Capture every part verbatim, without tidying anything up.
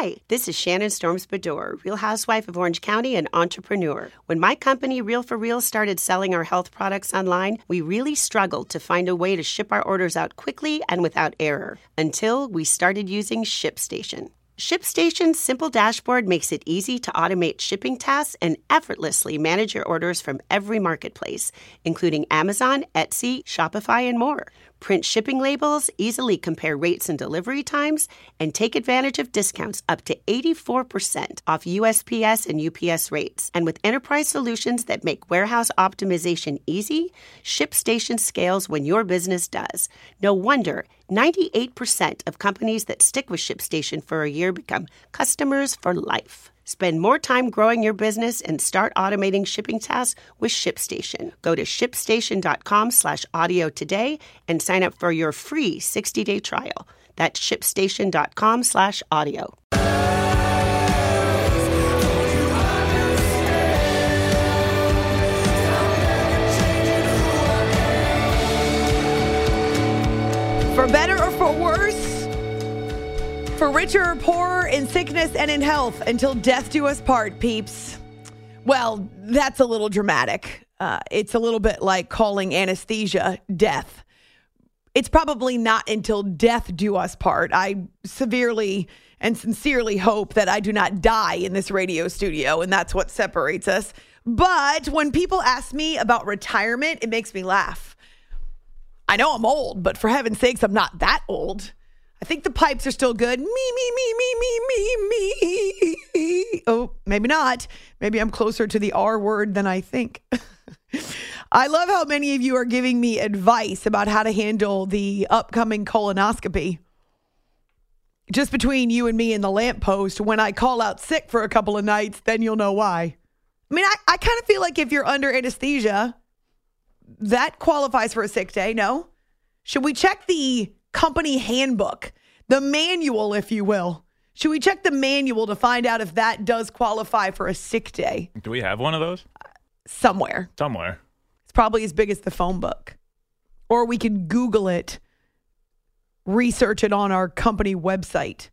Hi, this is Shannon Storms-Bedore, Real Housewife of Orange County and entrepreneur. When my company, Real for Real, started selling our health products online, we really struggled to find a way to ship our orders out quickly and without error, until we started using ShipStation. ShipStation's simple dashboard makes it easy to automate shipping tasks and effortlessly manage your orders from every marketplace, including Amazon, Etsy, Shopify, and more. Print shipping labels, easily compare rates and delivery times, and take advantage of discounts up to eighty-four percent off U S P S and U P S rates. And with enterprise solutions that make warehouse optimization easy, ShipStation scales when your business does. No wonder ninety-eight percent of companies that stick with ShipStation for a year become customers for life. Spend more time growing your business and start automating shipping tasks with ShipStation. Go to shipstation.com slash audio today and sign up for your free sixty-day trial. That's shipstation.com slash audio. For better or for worse, for richer or poorer, in sickness and in health, until death do us part, peeps. Well, that's a little dramatic. Uh, it's a little bit like calling anesthesia death. It's probably not until death do us part. I severely and sincerely hope that I do not die in this radio studio, and that's what separates us. But when people ask me about retirement, it makes me laugh. I know I'm old, but for heaven's sakes, I'm not that old. I think the pipes are still good. Me, me, me, me, me, me, me. Oh, maybe not. Maybe I'm closer to the R word than I think. I love how many of you are giving me advice about how to handle the upcoming colonoscopy. Just between you and me and the lamppost, when I call out sick for a couple of nights, then you'll know why. I mean, I, I kind of feel like if you're under anesthesia, that qualifies for a sick day, no? Should we check the company handbook, the manual, if you will? Should we check the manual to find out if that does qualify for a sick day? Do we have one of those? Somewhere. Somewhere. It's probably as big as the phone book. Or we can Google it, research it on our company website,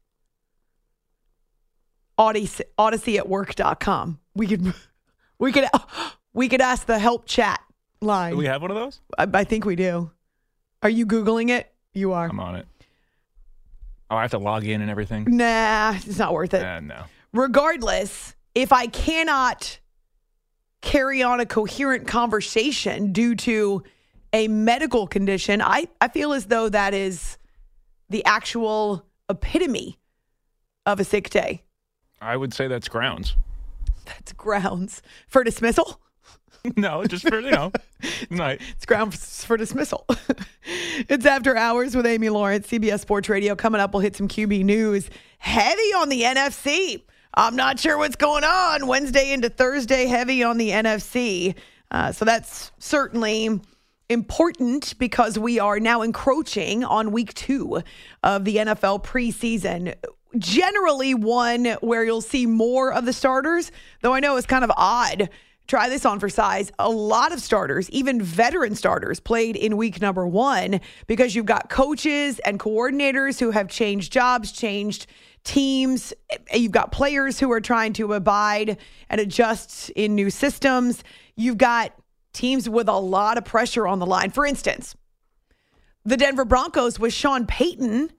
Odyssey, odyssey at work dot com. We could, we could, we could ask the help chat line. Do we have one of those? I, I think we do. Are you Googling it? You are. I'm on it. Oh, I have to log in and everything? Nah, it's not worth it. Uh, no. Regardless, if I cannot carry on a coherent conversation due to a medical condition, I, I feel as though that is the actual epitome of a sick day. I would say that's grounds. That's grounds for dismissal? No, just for, you know, night. It's grounds for dismissal. It's After Hours with Amy Lawrence, C B S Sports Radio. Coming up, we'll hit some Q B news. Heavy on the N F C. I'm not sure what's going on. Wednesday into Thursday, heavy on the N F C. Uh, so that's certainly important because we are now encroaching on week two of the N F L preseason. Generally one where you'll see more of the starters, though I know it's kind of odd. Try this on for size. A lot of starters, even veteran starters, played in week number one because you've got coaches and coordinators who have changed jobs, changed teams. You've got players who are trying to abide and adjust in new systems. You've got teams with a lot of pressure on the line. For instance, the Denver Broncos with Sean Payton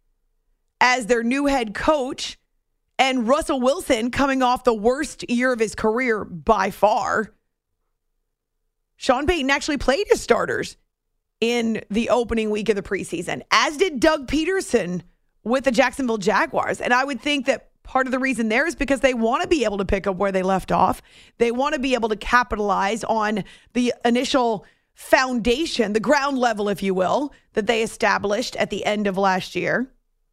as their new head coach, and Russell Wilson coming off the worst year of his career by far. Sean Payton actually played his starters in the opening week of the preseason, as did Doug Peterson with the Jacksonville Jaguars. And I would think that part of the reason there is because they want to be able to pick up where they left off. They want to be able to capitalize on the initial foundation, the ground level, if you will, that they established at the end of last year.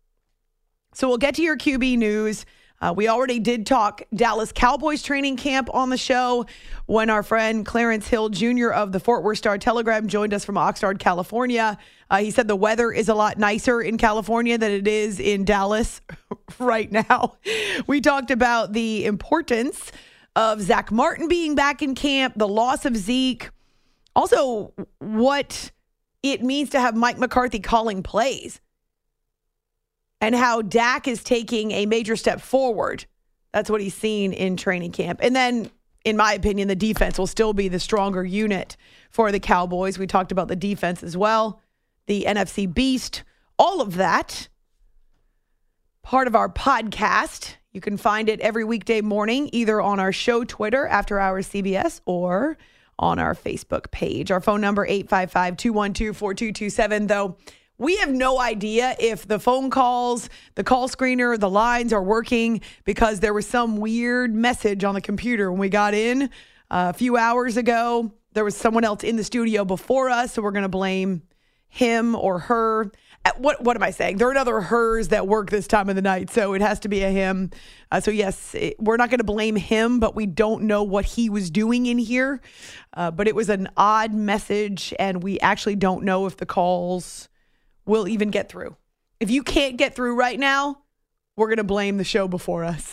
So we'll get to your Q B news. Uh, we already did talk Dallas Cowboys training camp on the show when our friend Clarence Hill Junior of the Fort Worth Star-Telegram joined us from Oxnard, California. Uh, he said the weather is a lot nicer in California than it is in Dallas right now. We talked about the importance of Zach Martin being back in camp, the loss of Zeke, also what it means to have Mike McCarthy calling plays. and how Dak is taking a major step forward. That's what he's seen in training camp. And then, in my opinion, the defense will still be the stronger unit for the Cowboys. We talked about the defense as well, the N F C Beast, all of that. Part of our podcast. You can find it every weekday morning, either on our show Twitter, After Hours C B S, or on our Facebook page. Our phone number, eight five five, two one two, four two two seven, though. We have no idea if the phone calls, the call screener, the lines are working because there was some weird message on the computer when we got in uh, a few hours ago. There was someone else in the studio before us, so we're going to blame him or her. What what am I saying? There are other hers that work this time of the night, so it has to be a him. Uh, so, yes, it, we're not going to blame him, but we don't know what he was doing in here. Uh, but it was an odd message, and we actually don't know if the calls will even get through. If you can't get through right now, we're going to blame the show before us.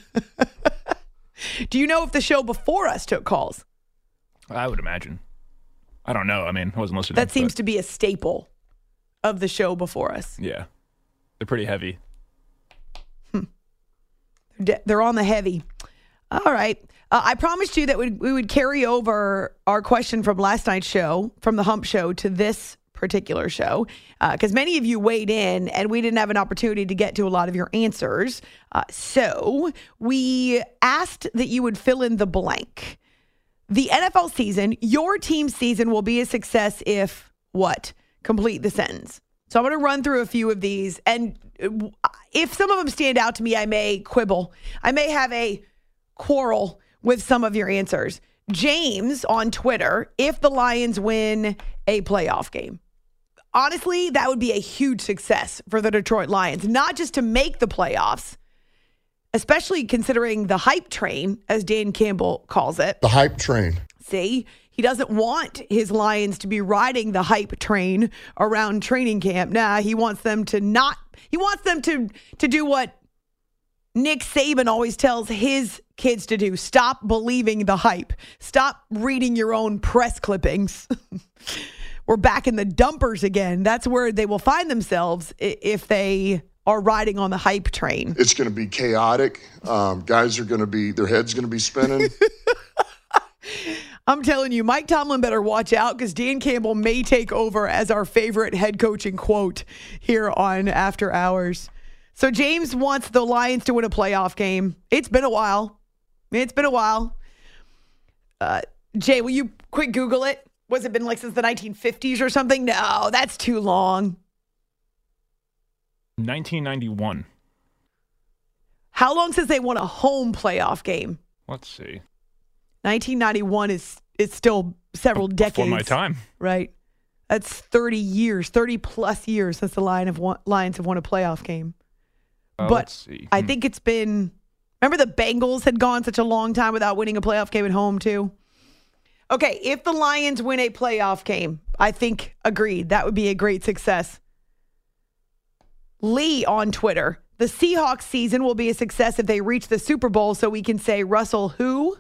Do you know if the show before us took calls? I would imagine. I don't know. I mean, I wasn't listening. That seems but, to be a staple of the show before us. Yeah. They're pretty heavy. Hmm. They're on the heavy. All right. Uh, I promised you that we, we would carry over our question from last night's show, from the Hump Show, to this particular show, because uh, many of you weighed in and we didn't have an opportunity to get to a lot of your answers. Uh, so we asked that you would fill in the blank. The N F L season, your team's season, will be a success if what? Complete the sentence. So I'm going to run through a few of these, and if some of them stand out to me, I may quibble. I may have a quarrel with some of your answers. James on Twitter, if the Lions win a playoff game. Honestly, that would be a huge success for the Detroit Lions, not just to make the playoffs, especially considering the hype train, as Dan Campbell calls it. The hype train. See, he doesn't want his Lions to be riding the hype train around training camp. Nah, he wants them to not, he wants them to, to do what Nick Saban always tells his kids to do. Stop believing the hype. Stop reading your own press clippings. We're back in the dumpers again. That's where they will find themselves if they are riding on the hype train. It's going to be chaotic. Um, guys are going to be, their head's going to be spinning. I'm telling you, Mike Tomlin better watch out because Dan Campbell may take over as our favorite head coaching quote here on After Hours. So James wants the Lions to win a playoff game. It's been a while. It's been a while. Uh, Jay, will you quick Google it? Was it been like since the nineteen fifties or something? No, that's too long. nineteen ninety-one. How long since they won a home playoff game? Let's see. nineteen ninety-one is is still several decades. Before my time. Right. That's thirty years, thirty plus years since the Lion have won, Lions have won a playoff game. Uh, but let's see. I Hmm. think it's been, remember the Bengals had gone such a long time without winning a playoff game at home too? Okay, if the Lions win a playoff game, I think, agreed, that would be a great success. Lee on Twitter, the Seahawks season will be a success if they reach the Super Bowl so we can say Russell who?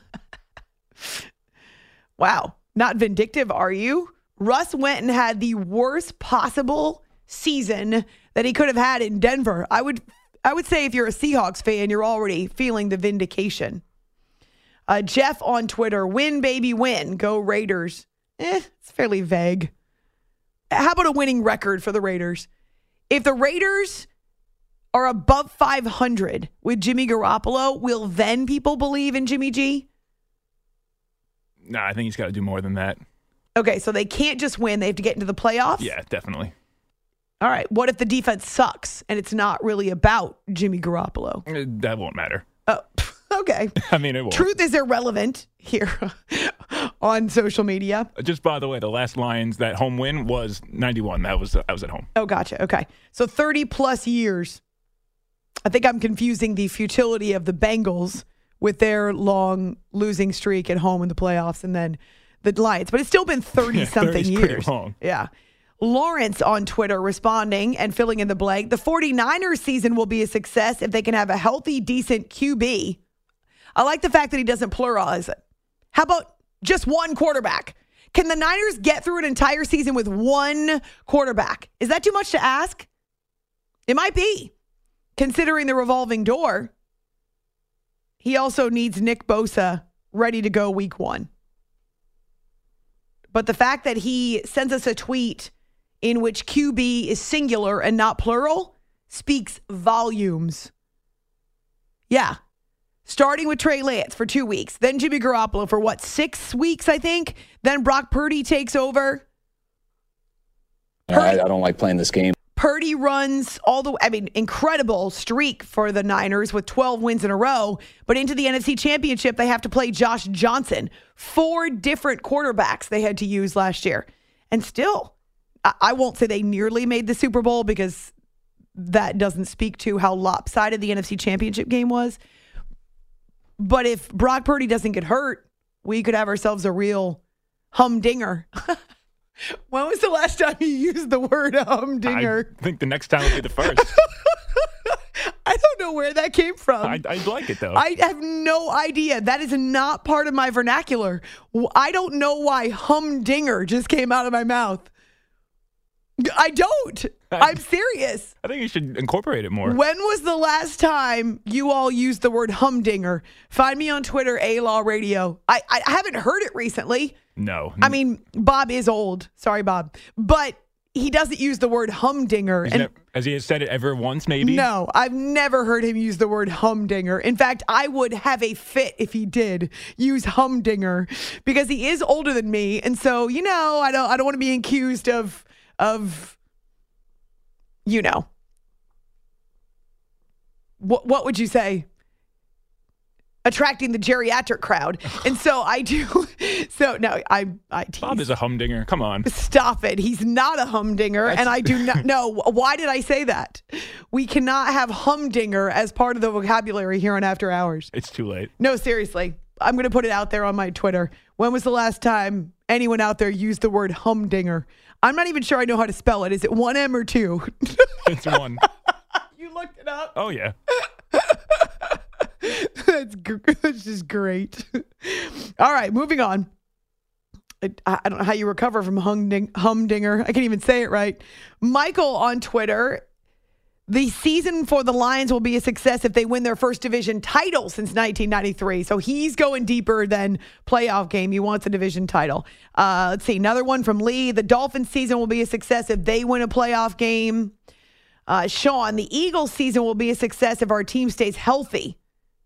Wow, not vindictive, are you? Russ went and had the worst possible season that he could have had in Denver. I would I would say if you're a Seahawks fan, you're already feeling the vindication. Uh, Jeff on Twitter, win, baby, win. Go Raiders. Eh, it's fairly vague. How about a winning record for the Raiders? If the Raiders are above five hundred with Jimmy Garoppolo, will then people believe in Jimmy G? Nah, I think he's got to do more than that. Okay, so they can't just win. They have to get into the playoffs? Yeah, definitely. All right, what if the defense sucks and it's not really about Jimmy Garoppolo? Uh, That won't matter. Oh, okay. I mean, it won't. Truth is irrelevant here on social media. Just by the way, the last Lions, that home win was ninety-one. That was I was at home. Oh, gotcha. Okay. So thirty plus years. I think I'm confusing the futility of the Bengals with their long losing streak at home in the playoffs and then the Lions. But it's still been thirty-something yeah, pretty years. long. Yeah. Lawrence on Twitter responding and filling in the blank. The 49ers season will be a success if they can have a healthy, decent Q B. I like the fact that he doesn't pluralize it. How about just one quarterback? Can the Niners get through an entire season with one quarterback? Is that too much to ask? It might be, considering the revolving door. He also needs Nick Bosa ready to go week one. But the fact that he sends us a tweet in which Q B is singular and not plural speaks volumes. Yeah. Starting with Trey Lance for two weeks. Then Jimmy Garoppolo for what, six weeks, I think? Then Brock Purdy takes over. Purdy, I, I don't like playing this game. Purdy runs all the way. I mean, incredible streak for the Niners with twelve wins in a row. But into the N F C Championship, they have to play Josh Johnson. Four different quarterbacks they had to use last year. And still, I, I won't say they nearly made the Super Bowl because that doesn't speak to how lopsided the N F C Championship game was. But if Brock Purdy doesn't get hurt, we could have ourselves a real humdinger. When was the last time you used the word humdinger? I think the next time will be the first. I don't know where that came from. I, I like it, though. I have no idea. That is not part of my vernacular. I don't know why humdinger just came out of my mouth. I don't. I'm serious. I think you should incorporate it more. When was the last time you all used the word humdinger? Find me on Twitter, A-Law Radio. I, I haven't heard it recently. No. I mean, Bob is old. Sorry, Bob. But he doesn't use the word humdinger. He's And never, has he said it ever once, maybe? no, I've never heard him use the word humdinger. In fact, I would have a fit if he did use humdinger because he is older than me. And so, you know, I don't I don't want to be accused of of you know. What what would you say? Attracting the geriatric crowd. And so I do. So no, I, I tease. Bob is a humdinger. Come on. Stop it. He's not a humdinger. That's- And I do not know. Why did I say that? We cannot have humdinger as part of the vocabulary here on After Hours. It's too late. No, seriously. I'm going to put it out there on my Twitter. When was the last time anyone out there used the word humdinger? I'm not even sure I know how to spell it. Is it one M or two? It's one. You looked it up? Oh, yeah. That's, gr- that's just great. All right, moving on. I, I don't know how you recover from humding, humdinger. I can't even say it right. Michael on Twitter. The season for the Lions will be a success if they win their first division title since nineteen ninety-three. So he's going deeper than playoff game. He wants a division title. Uh, let's see. Another one from Lee. The Dolphins season will be a success if they win a playoff game. Uh, Sean, the Eagles season will be a success if our team stays healthy.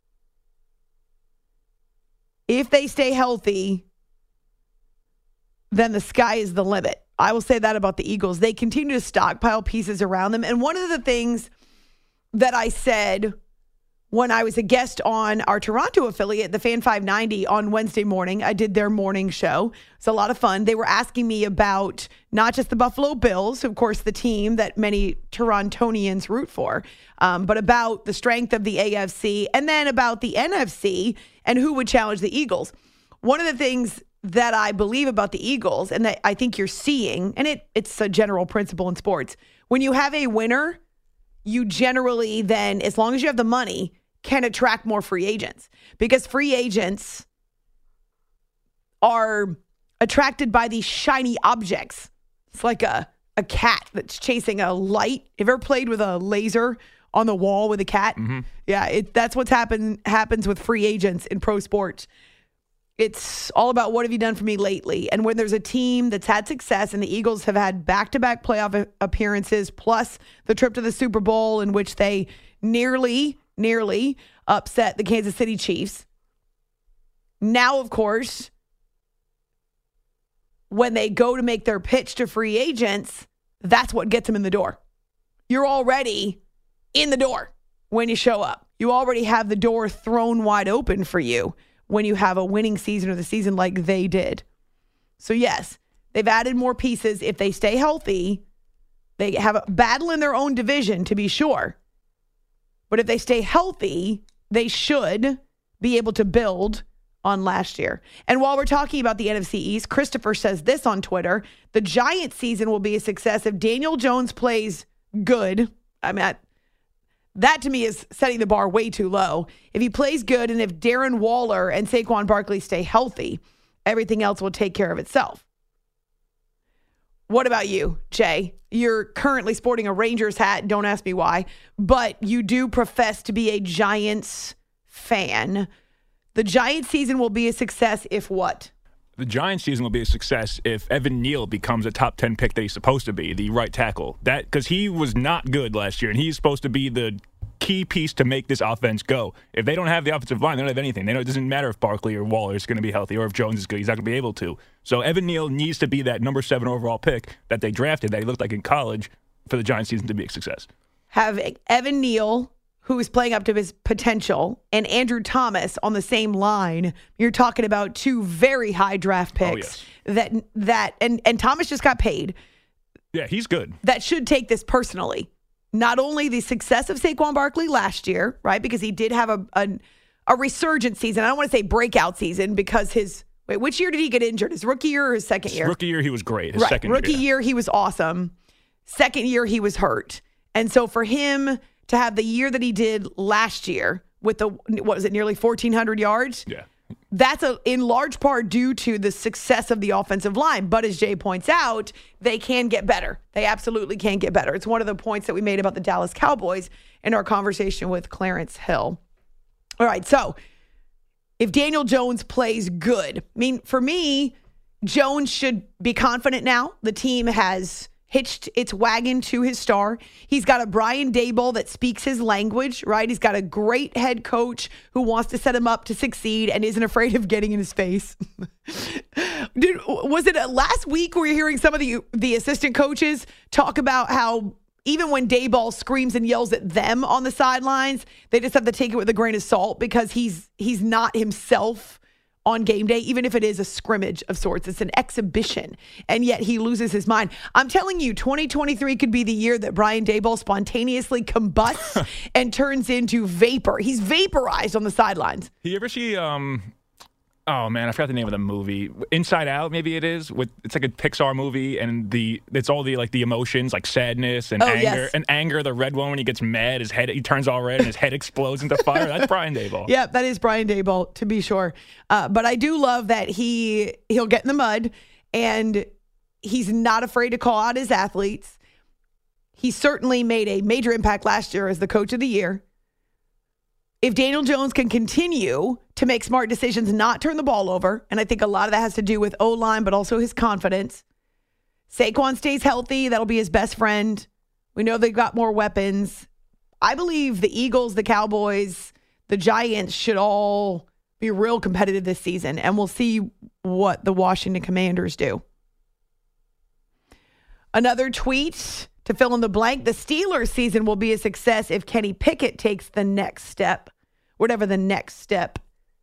If they stay healthy, then the sky is the limit. I will say that about the Eagles. They continue to stockpile pieces around them. And one of the things that I said when I was a guest on our Toronto affiliate, the Fan five ninety, on Wednesday morning, I did their morning show. It's a lot of fun. They were asking me about not just the Buffalo Bills, of course, the team that many Torontonians root for, um, but about the strength of the A F C and then about the N F C and who would challenge the Eagles. One of the things that I believe about the Eagles and that I think you're seeing, and it it's a general principle in sports, when you have a winner, you generally then, as long as you have the money, can attract more free agents because free agents are attracted by these shiny objects. It's like a, a cat that's chasing a light. Have you ever played with a laser on the wall with a cat? Mm-hmm. Yeah, it, that's what's happen, happens with free agents in pro sports. It's all about what have you done for me lately? And when there's a team that's had success and the Eagles have had back-to-back playoff appearances plus the trip to the Super Bowl in which they nearly, nearly upset the Kansas City Chiefs. Now, of course, when they go to make their pitch to free agents, that's what gets them in the door. You're already in the door when you show up. You already have the door thrown wide open for you when you have a winning season or the season like they did. So yes, they've added more pieces. If they stay healthy, they have a battle in their own division to be sure. But if they stay healthy, they should be able to build on last year. And while we're talking about the N F C East, Christopher says this on Twitter: the Giants season will be a success if Daniel Jones plays good. I mean, I, that to me is setting the bar way too low. If he plays good and if Darren Waller and Saquon Barkley stay healthy, everything else will take care of itself. What about you, Jay? You're currently sporting a Rangers hat. Don't ask me why. But you do profess to be a Giants fan. The Giants season will be a success if what? The Giants season will be a success if Evan Neal becomes a top ten pick that he's supposed to be, the right tackle. That because he was not good last year, and he's supposed to be the key piece to make this offense go. If they don't have the offensive line, they don't have anything. They know it doesn't matter if Barkley or Waller is going to be healthy or if Jones is good. He's not going to be able to. So Evan Neal needs to be that number seven overall pick that they drafted that he looked like in college for the Giants season to be a success. Have Evan Neal, who is playing up to his potential, and Andrew Thomas on the same line. You're talking about two very high draft picks. Oh, yes. that that and, and Thomas just got paid. Yeah, he's good. That should take this personally. Not only the success of Saquon Barkley last year, right? Because he did have a a, a resurgent season. I don't want to say breakout season because his wait, which year did he get injured? His rookie year or his second year? His rookie year, he was great. His right. second rookie year, yeah. year, he was awesome. Second year, he was hurt. And so for him to have the year that he did last year with the, what was it, nearly fourteen hundred yards? Yeah. That's a, in large part due to the success of the offensive line. But as Jay points out, they can get better. They absolutely can get better. It's one of the points that we made about the Dallas Cowboys in our conversation with Clarence Hill. All right, so if Daniel Jones plays good, I mean, for me, Jones should be confident now. The team has hitched its wagon to his star. He's got a Brian Daboll that speaks his language, right? He's got a great head coach who wants to set him up to succeed and isn't afraid of getting in his face. Dude, was it last week where you're hearing some of the, the assistant coaches talk about how even when Daboll screams and yells at them on the sidelines, they just have to take it with a grain of salt because he's he's not himself on game day, even if it is a scrimmage of sorts. It's an exhibition, and yet he loses his mind. I'm telling you, twenty twenty-three could be the year that Brian Daboll spontaneously combusts and turns into vapor. He's vaporized on the sidelines. You ever see, um, oh man, I forgot the name of the movie. Inside Out, maybe it is. With it's like a Pixar movie, and the it's all the like the emotions, like sadness and oh, anger. Yes. And anger, the red one when he gets mad, his head he turns all red and his head explodes into fire. That's Brian Daboll. Yeah, that is Brian Daboll, to be sure. Uh, but I do love that he he'll get in the mud, and he's not afraid to call out his athletes. He certainly made a major impact last year as the coach of the year. If Daniel Jones can continue to make smart decisions, not turn the ball over, and I think a lot of that has to do with O-line, but also his confidence. Saquon stays healthy. That'll be his best friend. We know they've got more weapons. I believe the Eagles, the Cowboys, the Giants should all be real competitive this season, and we'll see what the Washington Commanders do. Another tweet to fill in the blank. The Steelers season will be a success if Kenny Pickett takes the next step, whatever the next step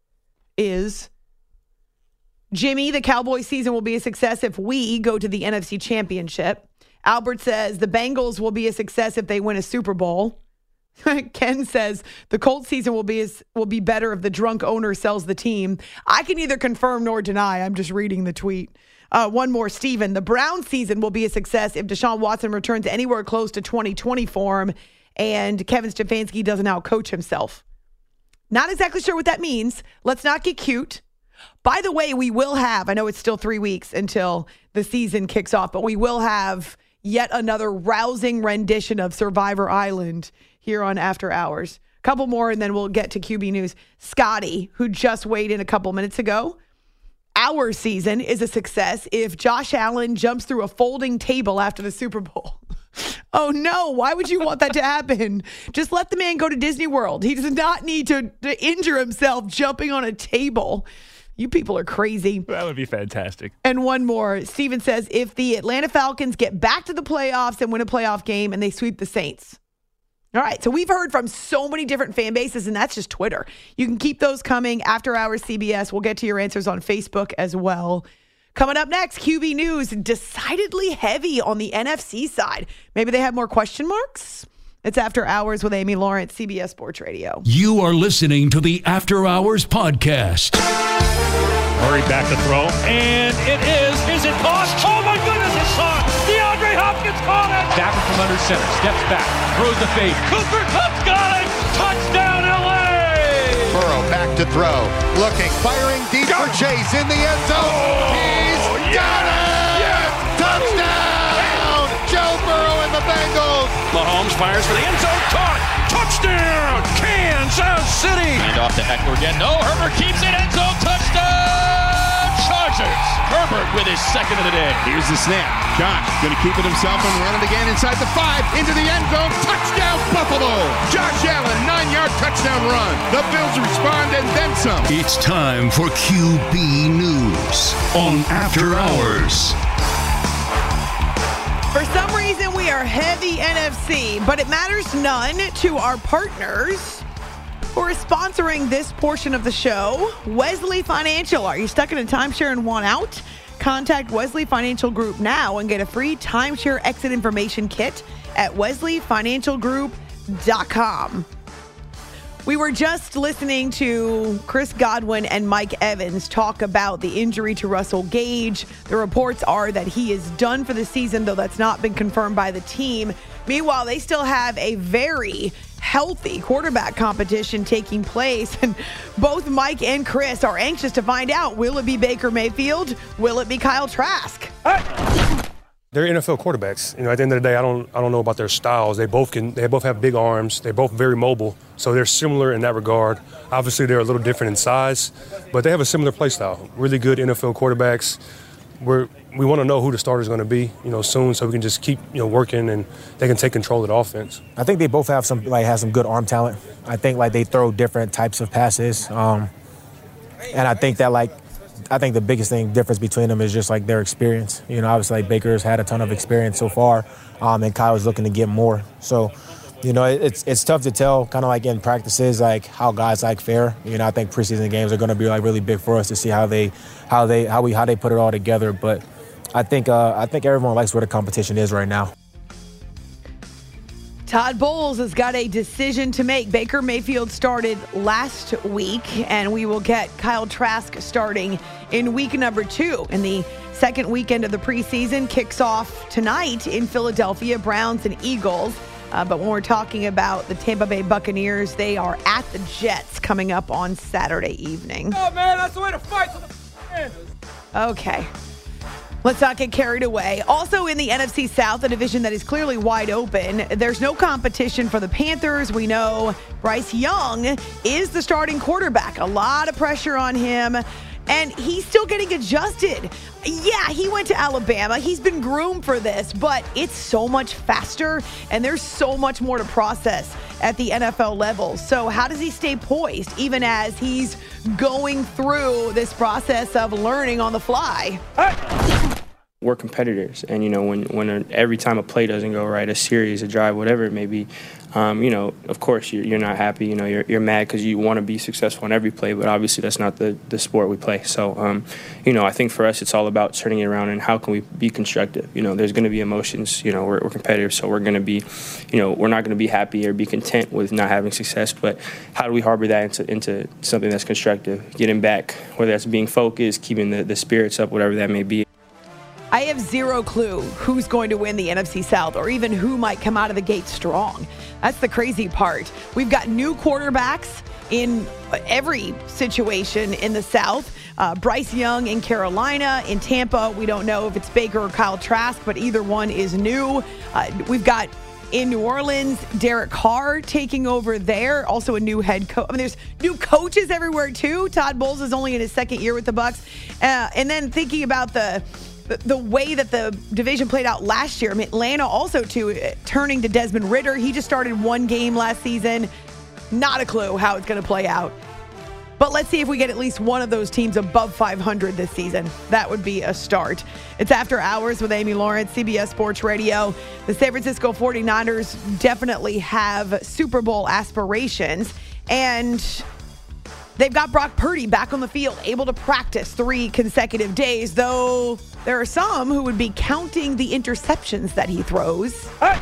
is. Jimmy, the Cowboys season will be a success if we go to the N F C Championship. Albert says the Bengals will be a success if they win a Super Bowl. Ken says the Colts season will be as, will be better if the drunk owner sells the team. I can neither confirm nor deny. I'm just reading the tweet. Uh, one more, Steven. The Browns season will be a success if Deshaun Watson returns anywhere close to twenty twenty form and Kevin Stefanski doesn't outcoach himself. Not exactly sure what that means. Let's not get cute. By the way, we will have, I know it's still three weeks until the season kicks off, but we will have yet another rousing rendition of Survivor Island here on After Hours. A couple more and then we'll get to Q B News. Scotty, who just weighed in a couple minutes ago. Our season is a success if Josh Allen jumps through a folding table after the Super Bowl. Oh, no. Why would you want that to happen? Just let the man go to Disney World. He does not need to, to injure himself jumping on a table. You people are crazy. That would be fantastic. And one more. Steven says, if the Atlanta Falcons get back to the playoffs and win a playoff game and they sweep the Saints. All right, so we've heard from so many different fan bases, and that's just Twitter. You can keep those coming. After Hours C B S, we'll get to your answers on Facebook as well. Coming up next, Q B News, decidedly heavy on the N F C side. Maybe they have more question marks? It's After Hours with Amy Lawrence, C B S Sports Radio. You are listening to the After Hours podcast. Murray back to throw, and it is. Is it caught? Oh, my goodness, it's caught. DeAndre Hopkins caught it. Back from under center, steps back, throws the fade. Cooper Kupp's got it. Touchdown, L A. Burrow back to throw, looking, firing deep for Chase in the end zone. Oh, He's yes, got it. Yes. Touchdown. Mahomes fires for the end zone. Caught. Touchdown, Kansas City. And off to Eckler again. No, Herbert keeps it. End zone. Touchdown, Chargers. Herbert with his second of the day. Here's the snap. Josh going to keep it himself and run it again inside the five. Into the end zone. Touchdown, Buffalo. Josh Allen, nine-yard touchdown run. The Bills respond and then some. It's time for Q B News on After Hours. For some reason, we are heavy N F C, but it matters none to our partners who are sponsoring this portion of the show. Wesley Financial. Are you stuck in a timeshare and want out? Contact Wesley Financial Group now and get a free timeshare exit information kit at wesley financial group dot com. We were just listening to Chris Godwin and Mike Evans talk about the injury to Russell Gage. The reports are that he is done for the season, though that's not been confirmed by the team. Meanwhile, they still have a very healthy quarterback competition taking place, and both Mike and Chris are anxious to find out, will it be Baker Mayfield? Will it be Kyle Trask? They're N F L quarterbacks. You know, at the end of the day, I don't I don't know about their styles. They both can they both have big arms. They're both very mobile. So they're similar in that regard. Obviously, they're a little different in size, but they have a similar play style. Really good N F L quarterbacks. We're we want to know who the starter is going to be, you know, soon, so we can just keep, you know, working and they can take control of the offense. I think they both have some like have some good arm talent. I think like they throw different types of passes, um, and I think that like. I think the biggest thing difference between them is just like their experience. You know, obviously like Baker's had a ton of experience so far, um, and Kyle's looking to get more. So, you know, it's it's tough to tell kind of like in practices like how guys like fare. You know, I think preseason games are going to be like really big for us to see how they how they how we how they put it all together. But I think uh, I think everyone likes where the competition is right now. Todd Bowles has got a decision to make. Baker Mayfield started last week, and we will get Kyle Trask starting in week number two. And the second weekend of the preseason kicks off tonight in Philadelphia, Browns and Eagles. Uh, but when we're talking about the Tampa Bay Buccaneers, they are at the Jets coming up on Saturday evening. Oh, man, that's the way to fight to the Okay. Let's not get carried away. Also in the N F C South, a division that is clearly wide open, there's no competition for the Panthers. We know Bryce Young is the starting quarterback. A lot of pressure on him, and he's still getting adjusted. Yeah, he went to Alabama. He's been groomed for this, but it's so much faster, and there's so much more to process at the N F L level. So how does he stay poised, even as he's going through this process of learning on the fly? We're competitors, and you know when when a, every time a play doesn't go right, a series, a drive, whatever it may be, um, you know, of course you're, you're not happy. You know, you're you're mad because you want to be successful in every play, but obviously that's not the, the sport we play. So, um, you know, I think for us it's all about turning it around and how can we be constructive. You know, there's going to be emotions. You know, we're, we're competitive, so we're going to be, you know, we're not going to be happy or be content with not having success. But how do we harbor that into into something that's constructive? Getting back, whether that's being focused, keeping the, the spirits up, whatever that may be. I have zero clue who's going to win the N F C South or even who might come out of the gate strong. That's the crazy part. We've got new quarterbacks in every situation in the South. Uh, Bryce Young in Carolina. In Tampa, we don't know if it's Baker or Kyle Trask, but either one is new. Uh, we've got in New Orleans, Derek Carr taking over there. Also a new head coach. I mean, there's new coaches everywhere too. Todd Bowles is only in his second year with the Bucs. Uh, and then thinking about the the way that the division played out last year. I mean, Atlanta also, too, turning to Desmond Ridder. He just started one game last season. Not a clue how it's going to play out. But let's see if we get at least one of those teams above five hundred this season. That would be a start. It's After Hours with Amy Lawrence, C B S Sports Radio. The San Francisco forty-niners definitely have Super Bowl aspirations. And they've got Brock Purdy back on the field, able to practice three consecutive days, though there are some who would be counting the interceptions that he throws.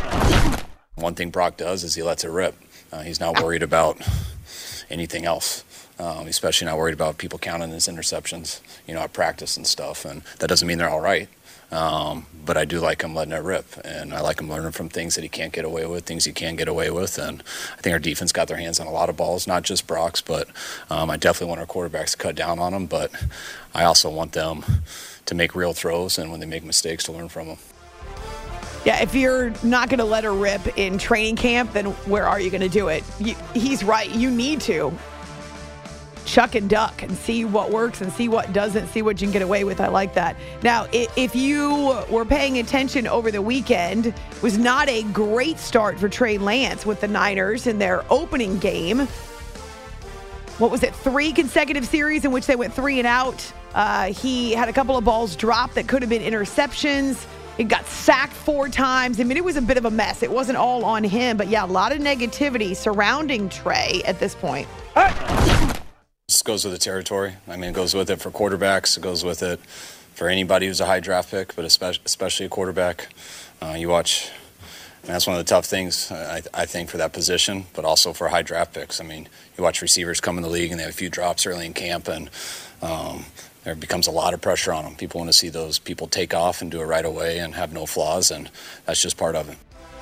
One thing Brock does is he lets it rip. Uh, he's not worried about anything else, um, especially not worried about people counting his interceptions, you know, at practice and stuff. And that doesn't mean they're all right. Um, but I do like him letting it rip, and I like him learning from things that he can't get away with, things he can get away with, and I think our defense got their hands on a lot of balls, not just Brock's, but um, I definitely want our quarterbacks to cut down on them, but I also want them to make real throws, and when they make mistakes, to learn from them. Yeah, if you're not going to let her rip in training camp, then where are you going to do it? You, he's right. You need to chuck and duck and see what works and see what doesn't, see what you can get away with. I like that. Now, if you were paying attention over the weekend, it was not a great start for Trey Lance with the Niners in their opening game. What was it? Three consecutive series in which they went three and out. Uh, he had a couple of balls dropped that could have been interceptions. It got sacked four times. I mean, it was a bit of a mess. It wasn't all on him, but yeah, a lot of negativity surrounding Trey at this point. This goes with the territory. I mean, it goes with it for quarterbacks. It goes with it for anybody who's a high draft pick, but especially, especially a quarterback. Uh, you watch, and that's one of the tough things, I, I think, for that position, but also for high draft picks. I mean, you watch receivers come in the league and they have a few drops early in camp, and um, there becomes a lot of pressure on them. People want to see those people take off and do it right away and have no flaws, and that's just part of it.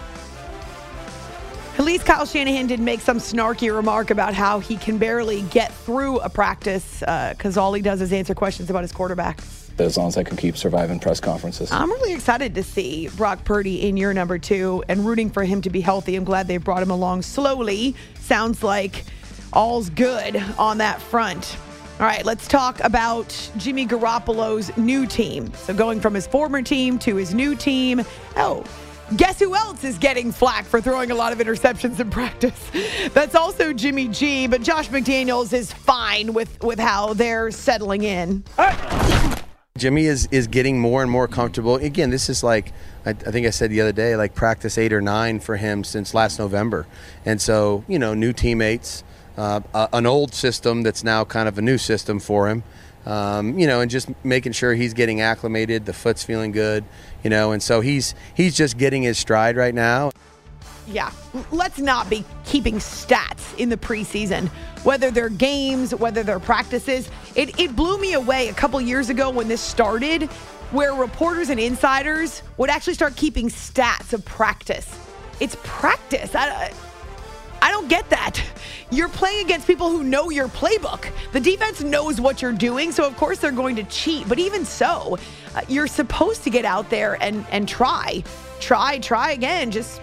At least Kyle Shanahan did make some snarky remark about how he can barely get through a practice because uh, all he does is answer questions about his quarterback. As long as I can keep surviving press conferences. I'm really excited to see Brock Purdy in year number two and rooting for him to be healthy. I'm glad they brought him along slowly. Sounds like all's good on that front. All right, let's talk about Jimmy Garoppolo's new team. So going from his former team to his new team. Oh, guess who else is getting flack for throwing a lot of interceptions in practice? That's also Jimmy G, but Josh McDaniels is fine with, with how they're settling in. Jimmy is, is getting more and more comfortable. Again, this is like, I, I think I said the other day, like practice eight or nine for him since last November. And so, you know, new teammates, uh, uh, an old system that's now kind of a new system for him. Um, you know, and just making sure he's getting acclimated, the foot's feeling good, you know, and so he's he's just getting his stride right now. Yeah, let's not be keeping stats in the preseason, whether they're games, whether they're practices. It, it blew me away a couple years ago when this started, where reporters and insiders would actually start keeping stats of practice. It's practice. I, I don't get that. You're playing against people who know your playbook. The defense knows what you're doing, so of course they're going to cheat. But even so, uh, you're supposed to get out there and, and try. Try, try again. Just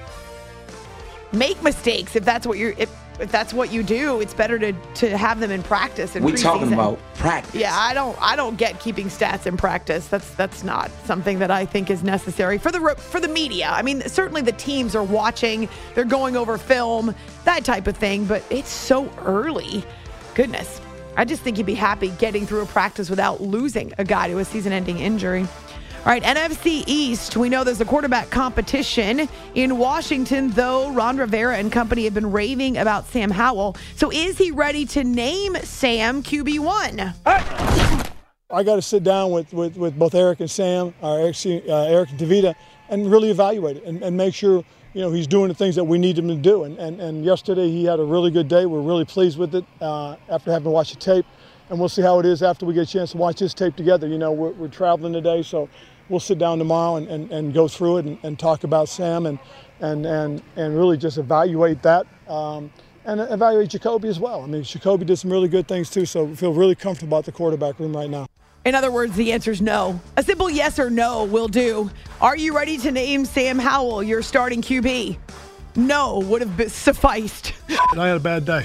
make mistakes if that's what you're if, if that's what you do. It's better to to have them in practice. And we're talking about practice. Yeah, I don't I don't get keeping stats in practice. That's that's not something that I think is necessary for the for the media. I mean, certainly the teams are watching, they're going over film, that type of thing, but it's so early. Goodness. I just think you'd be happy getting through a practice without losing a guy to a season-ending injury. All right, N F C East, we know there's a quarterback competition in Washington, though Ron Rivera and company have been raving about Sam Howell. So is he ready to name Sam Q B one? I got to sit down with, with, with both Eric and Sam, or Eric, uh, Eric and DeVita, and really evaluate it and, and make sure, you know, he's doing the things that we need him to do. And, and, and yesterday he had a really good day. We're really pleased with it uh, after having watched the tape. And we'll see how it is after we get a chance to watch this tape together. You know, we're, we're traveling today, so we'll sit down tomorrow and, and, and go through it and, and talk about Sam and, and, and, and really just evaluate that um, and evaluate Jacoby as well. I mean, Jacoby did some really good things too, so we feel really comfortable about the quarterback room right now. In other words, the answer is no. A simple yes or no will do. Are you ready to name Sam Howell your starting Q B? No would have been sufficed. I had a bad day.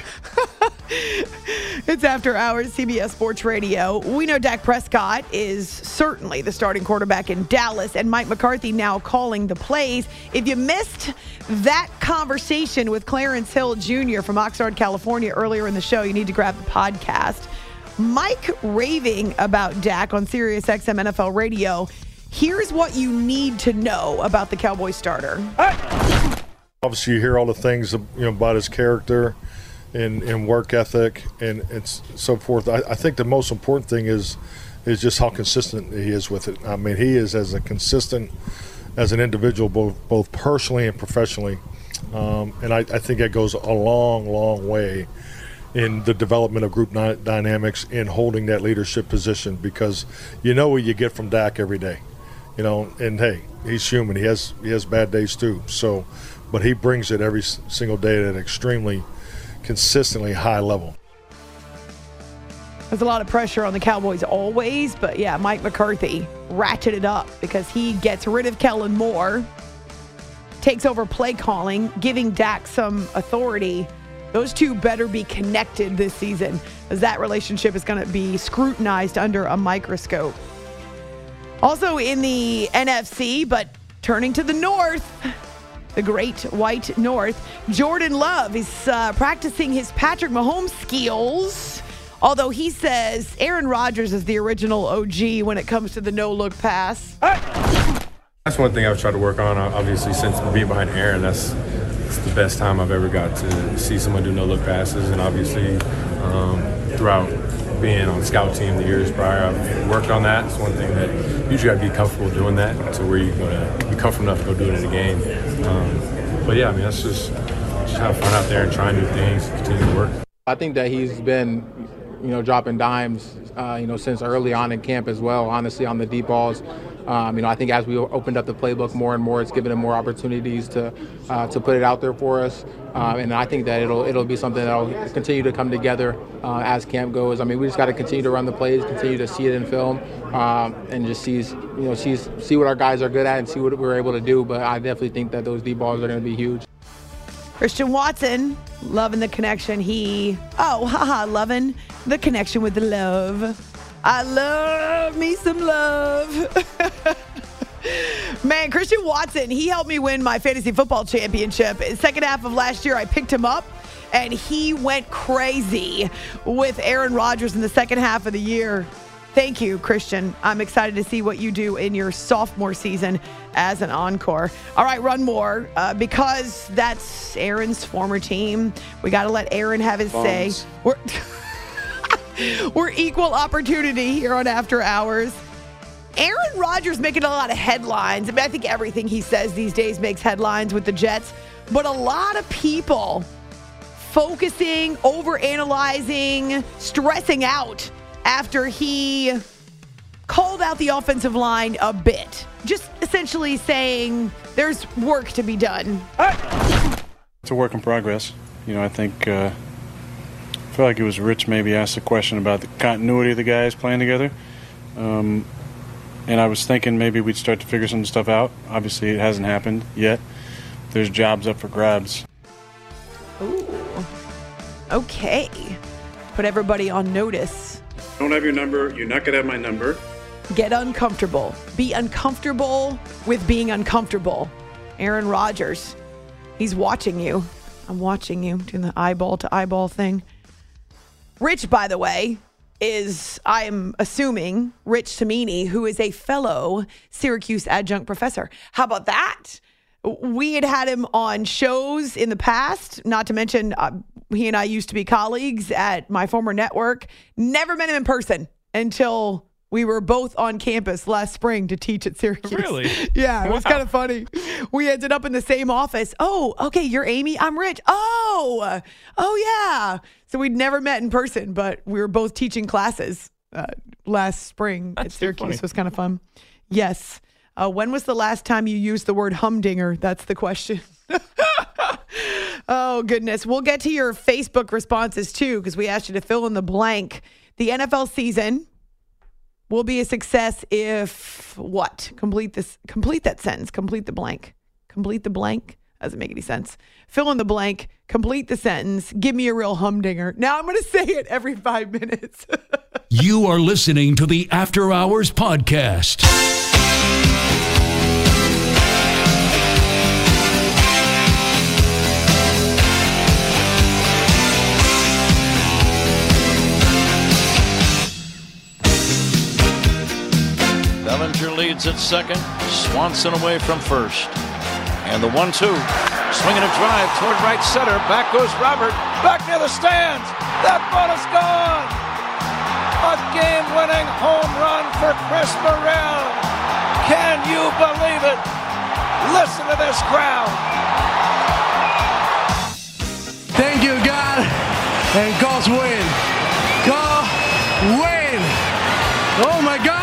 It's After Hours, C B S Sports Radio. We know Dak Prescott is certainly the starting quarterback in Dallas, and Mike McCarthy now calling the plays. If you missed that conversation with Clarence Hill Junior from Oxnard, California earlier in the show, you need to grab the podcast. Mike raving about Dak on Sirius X M N F L Radio. Here's what you need to know about the Cowboys starter. Obviously, you hear all the things, you know, about his character and, and work ethic and, and so forth. I, I think the most important thing is is just how consistent he is with it. I mean, he is as a consistent as an individual, both both personally and professionally. Um, and I, I think that goes a long, long way in the development of group dy- dynamics in holding that leadership position, because you know what you get from Dak every day. You know, and hey, he's human. He has he has bad days too. So. But he brings it every single day at an extremely, consistently high level. There's a lot of pressure on the Cowboys always, but yeah, Mike McCarthy ratcheted up because he gets rid of Kellen Moore. takes over play calling, giving Dak some authority. Those two better be connected this season, as that relationship is going to be scrutinized under a microscope. Also in the N F C, but turning to the North, the great white North, Jordan Love is uh, practicing his Patrick Mahomes skills, although he says Aaron Rodgers is the original O G when it comes to the no-look pass. That's one thing I've tried to work on, obviously, since being behind Aaron. That's, that's the best time I've ever got to see someone do no-look passes, and obviously um, throughout being on the scout team the years prior, I've worked on that. It's one thing that you usually got to be comfortable doing that to where you're going to be comfortable enough to go do it in a game. Um, but, yeah, I mean, that's just, just have fun out there and trying new things, continue to work. I think that he's been, you know, dropping dimes, uh, you know, since early on in camp as well, honestly, on the deep balls. Um, you know, I think as we opened up the playbook more and more, it's given him more opportunities to uh, to put it out there for us. Um, and I think that it'll it'll be something that'll continue to come together uh, as camp goes. I mean, we just got to continue to run the plays, continue to see it in film, um, and just see you know see see what our guys are good at and see what we're able to do. But I definitely think that those deep balls are going to be huge. Christian Watson, loving the connection. He, oh, haha, loving the connection with the love. I love me some love. Man, Christian Watson, he helped me win my fantasy football championship. In the second half of last year, I picked him up, and he went crazy with Aaron Rodgers in the second half of the year. Thank you, Christian. I'm excited to see what you do in your sophomore season as an encore. All right, run more. Uh, because that's Aaron's former team, we got to let Aaron have his Bones. say. We're, we're equal opportunity here on After Hours. Aaron Rodgers making a lot of headlines. I mean, I think everything he says these days makes headlines with the Jets. But a lot of people focusing, overanalyzing, stressing out after he called out the offensive line a bit. Just essentially saying there's work to be done. It's a work in progress. You know, I think, uh, I feel like it was Rich maybe asked a question about the continuity of the guys playing together. Um, and I was thinking maybe we'd start to figure some stuff out. Obviously, it hasn't happened yet. There's jobs up for grabs. Ooh. Okay. Put everybody on notice. I don't have your number. You're not going to have my number. Get uncomfortable. Be uncomfortable with being uncomfortable. Aaron Rodgers, he's watching you. I'm watching you doing the eyeball to eyeball thing. Rich, by the way, is, I'm assuming, Rich Cimini, who is a fellow Syracuse adjunct professor. How about that? We had had him on shows in the past, not to mention uh, he and I used to be colleagues at my former network. Never met him in person until we were both on campus last spring to teach at Syracuse. Really? Yeah, it was Wow. kind of funny. We ended up in the same office. Oh, okay, you're Amy, I'm Rich. Oh, oh yeah. So we'd never met in person, but we were both teaching classes uh, last spring That's at Syracuse. funny. It was kind of fun. Yes. Uh, when was the last time you used the word humdinger? That's the question. Oh, goodness. We'll get to your Facebook responses, too, because we asked you to fill in the blank. The N F L season will be a success if what? Complete this. Complete that sentence. Complete the blank. Complete the blank. Doesn't make any sense. Fill in the blank. Complete the sentence. Give me a real humdinger. Now I'm going to say it every five minutes. You are listening to the After Hours Podcast. Bellinger leads at second. Swanson away from first. And the one two. Swinging a drive toward right center. Back goes Robert. Back near the stands. That ball is gone. A game-winning home run for Chris Morel. Can you believe it? Listen to this crowd. Thank you, God. And God's win. God win. Oh, my God.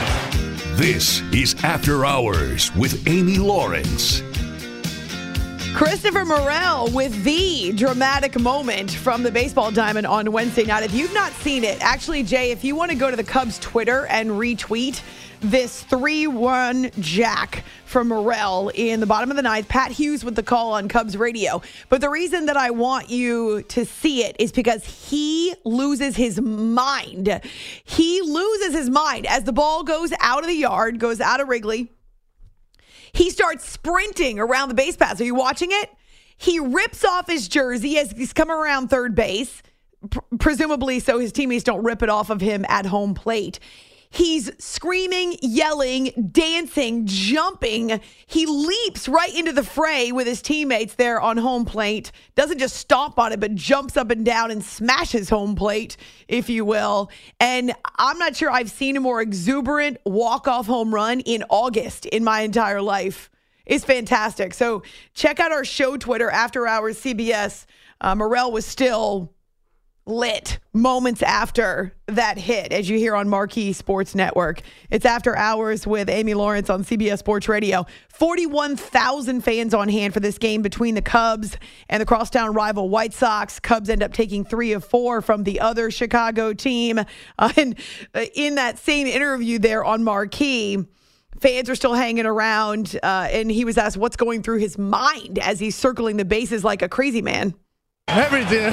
This is After Hours with Amy Lawrence. Christopher Morel with the dramatic moment from the baseball diamond on Wednesday night. If you've not seen it, actually, Jay, if you want to go to the Cubs Twitter and retweet this three one jack from Morel in the bottom of the ninth, Pat Hughes with the call on Cubs radio. But the reason that I want you to see it is because he loses his mind. He loses his mind as the ball goes out of the yard, goes out of Wrigley. He starts sprinting around the base paths. Are you watching it? He rips off his jersey as he's coming around third base, pr- presumably so his teammates don't rip it off of him at home plate. He's screaming, yelling, dancing, jumping. He leaps right into the fray with his teammates there on home plate. Doesn't just stomp on it, but jumps up and down and smashes home plate, if you will. And I'm not sure I've seen a more exuberant walk-off home run in August in my entire life. It's fantastic. So check out our show Twitter, After Hours C B S. Uh, Morel was still lit moments after that hit, as you hear on Marquee Sports Network. It's After Hours with Amy Lawrence on C B S Sports Radio. forty-one thousand fans on hand for this game between the Cubs and the crosstown rival White Sox. Cubs end up taking three of four from the other Chicago team. Uh, and in that same interview there on Marquee, fans are still hanging around, uh, and he was asked what's going through his mind as he's circling the bases like a crazy man. Everything.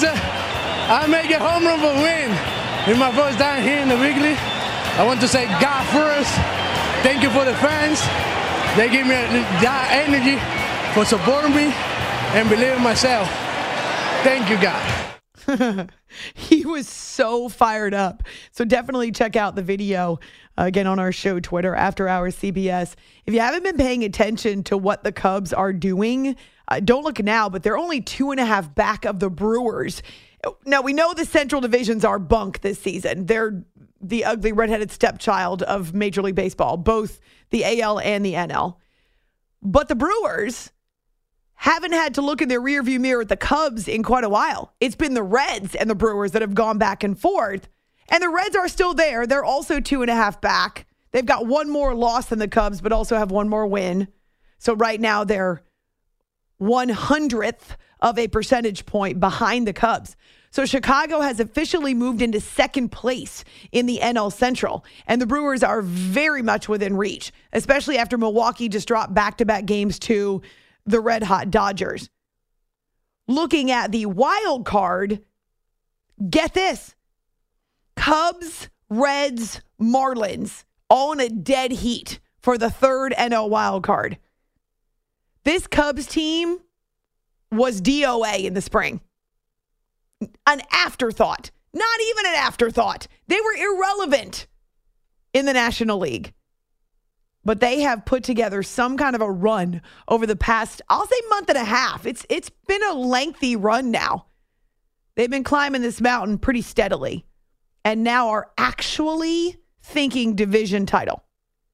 I make a home run for win. In my first time here in the Wrigley, I want to say God first. Thank you for the fans. They give me that energy for supporting me and believing in myself. Thank you, God. He was so fired up. So definitely check out the video uh, again on our show Twitter, After Hours C B S. If you haven't been paying attention to what the Cubs are doing, uh, don't look now, but they're only two and a half back of the Brewers. Now, we know the Central Divisions are bunk this season. They're the ugly redheaded stepchild of Major League Baseball, both the A L and the N L. But the Brewers haven't had to look in their rearview mirror at the Cubs in quite a while. It's been the Reds and the Brewers that have gone back and forth. And the Reds are still there. They're also two and a half back. They've got one more loss than the Cubs, but also have one more win. So right now they're one hundredth of a percentage point behind the Cubs. So Chicago has officially moved into second place in the N L Central, and the Brewers are very much within reach, especially after Milwaukee just dropped back-to-back games to the red-hot Dodgers. Looking at the wild card, get this. Cubs, Reds, Marlins, all in a dead heat for the third N L wild card. This Cubs team was D O A in the spring. An afterthought. Not even an afterthought. They were irrelevant in the National League. But they have put together some kind of a run over the past, I'll say, month and a half. It's It's been a lengthy run now. They've been climbing this mountain pretty steadily and now are actually thinking division title.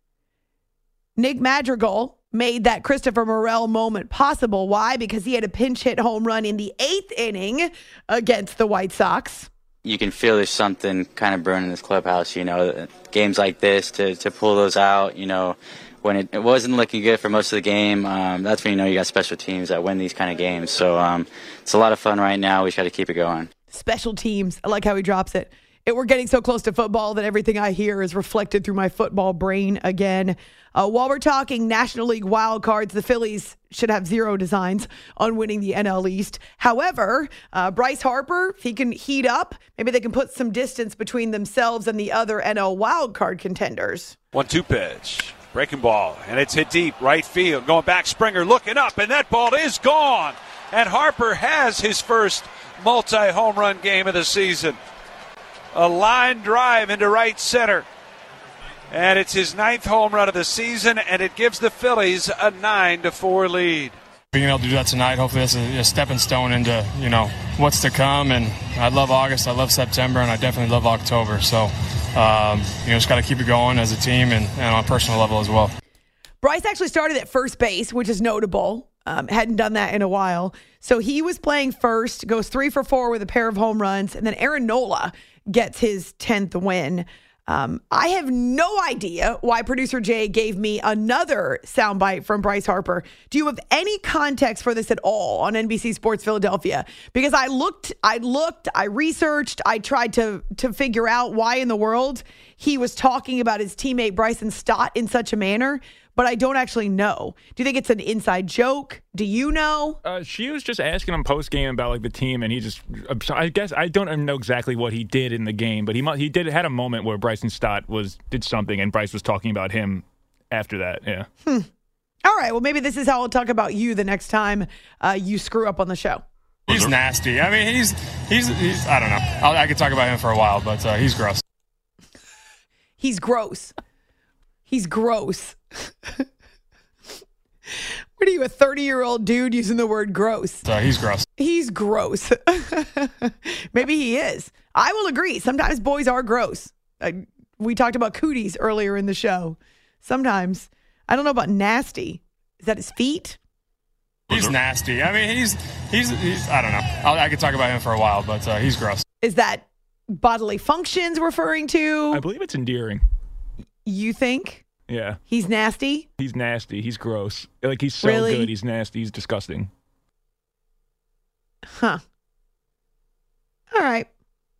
Nick Madrigal made that Christopher Morel moment possible. Why? Because he had a pinch hit home run in the eighth inning against the White Sox. You can feel there's something kind of brewing in this clubhouse, you know, games like this to, to pull those out, you know, when it, it wasn't looking good for most of the game. Um, that's when you know you got special teams that win these kind of games. So um, it's a lot of fun right now. We just got to keep it going. Special teams. I like how he drops it. It, we're getting so close to football that everything I hear is reflected through my football brain again. Uh, while we're talking National League wild cards, the Phillies should have zero designs on winning the N L East. However, uh, Bryce Harper, if he can heat up, maybe they can put some distance between themselves and the other N L wild card contenders. one two pitch. Breaking ball, and it's hit deep, right field. Going back, Springer looking up, and that ball is gone. And Harper has his first multi-home run game of the season. A line drive into right center. And it's his ninth home run of the season, and it gives the Phillies a nine to four lead. Being able to do that tonight, hopefully that's a, a stepping stone into, you know, what's to come. And I love August, I love September, and I definitely love October. So, um, you know, just got to keep it going as a team and, and on a personal level as well. Bryce actually started at first base, which is notable. Um, hadn't done that in a while. So he was playing first, goes three for four with a pair of home runs, and then Aaron Nola gets his tenth win. Um, I have no idea why producer Jay gave me another soundbite from Bryce Harper. Do you have any context for this at all on N B C Sports Philadelphia? Because I looked, I looked, I researched, I tried to to figure out why in the world he was talking about his teammate Bryson Stott in such a manner, but I don't actually know. Do you think it's an inside joke? Do you know? Uh, she was just asking him post game about like the team, and he just, I guess I don't know exactly what he did in the game, but he he did had a moment where Bryson Stott was did something, and Bryce was talking about him after that. Yeah. Hmm. All right. Well, maybe this is how I'll talk about you the next time uh, you screw up on the show. He's nasty. I mean, he's he's, he's I don't know. I'll, I could talk about him for a while, but uh, he's gross. He's gross. He's gross. What are you, a thirty-year-old dude using the word gross? Uh, he's gross. He's gross. Maybe he is. I will agree. Sometimes boys are gross. Uh, we talked about cooties earlier in the show. Sometimes. I don't know about nasty. Is that his feet? He's nasty. I mean, he's, he's, he's I don't know. I'll, I could talk about him for a while, but uh, he's gross. Is that bodily functions referring to? I believe it's endearing. You think? Yeah. He's nasty? He's nasty. He's gross. Like, he's so Really? good. He's nasty. He's disgusting. Huh. All right.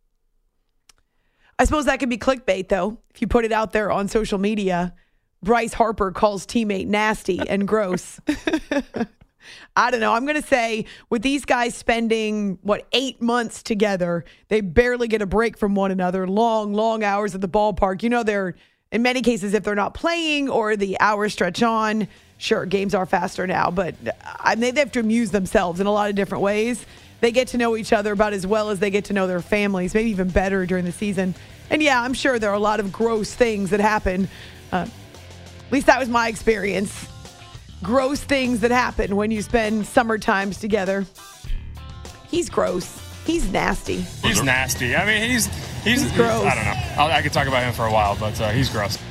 I suppose that could be clickbait, though. If you put it out there on social media, Bryce Harper calls teammate nasty and gross. I don't know. I'm going to say with these guys spending, what, eight months together, they barely get a break from one another. Long, long hours at the ballpark. You know, they're, in many cases, if they're not playing or the hours stretch on, sure, games are faster now, but I mean, they have to amuse themselves in a lot of different ways. They get to know each other about as well as they get to know their families, maybe even better during the season. And yeah, I'm sure there are a lot of gross things that happen. Uh, at least that was my experience. Gross things that happen when you spend summer times together. He's gross. He's nasty. He's nasty. I mean, he's he's, He's gross. I don't know. I'll, I could talk about him for a while, but uh, he's gross.